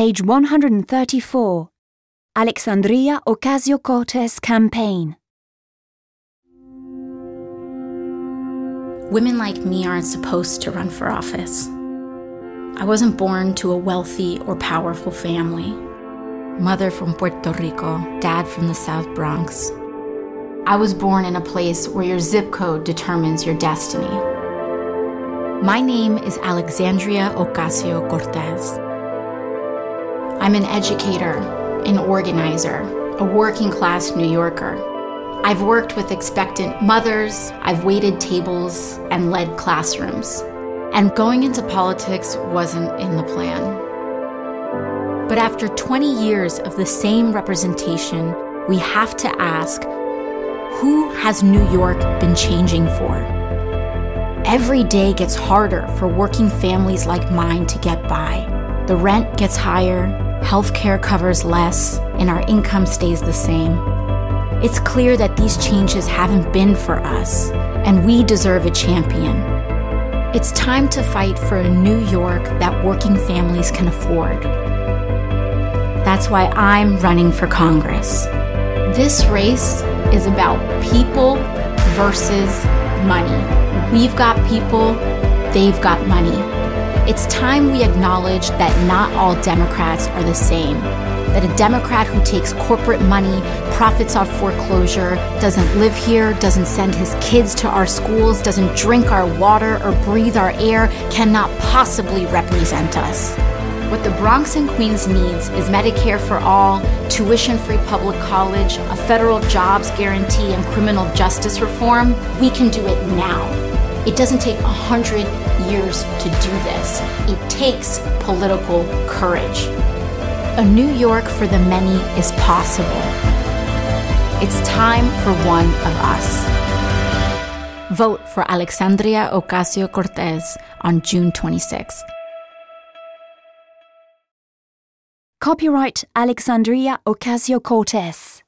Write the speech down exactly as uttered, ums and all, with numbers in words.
Page one hundred thirty-four. Alexandria Ocasio-Cortez campaign. Women like me aren't supposed to run for office. I wasn't born to a wealthy or powerful family. Mother from Puerto Rico, dad from the South Bronx. I was born in a place where your zip code determines your destiny. My name is Alexandria Ocasio-Cortez. I'm an educator, an organizer, a working-class New Yorker. I've worked with expectant mothers, I've waited tables and led classrooms. And going into politics wasn't in the plan. But after twenty years of the same representation, we have to ask, who has New York been changing for? Every day gets harder for working families like mine to get by. The rent gets higher, healthcare covers less, and our income stays the same. It's clear that these changes haven't been for us, and we deserve a champion. It's time to fight for a New York that working families can afford. That's why I'm running for Congress. This race is about people versus money. We've got people, they've got money. It's time we acknowledge that not all Democrats are the same. That a Democrat who takes corporate money, profits off foreclosure, doesn't live here, doesn't send his kids to our schools, doesn't drink our water or breathe our air, cannot possibly represent us. What the Bronx and Queens needs is Medicare for all, tuition-free public college, a federal jobs guarantee, and criminal justice reform. We can do it now. It doesn't take a hundred years to do this. It takes political courage. A New York for the many is possible. It's time for one of us. Vote for Alexandria Ocasio-Cortez on June twenty-sixth. Copyright Alexandria Ocasio-Cortez.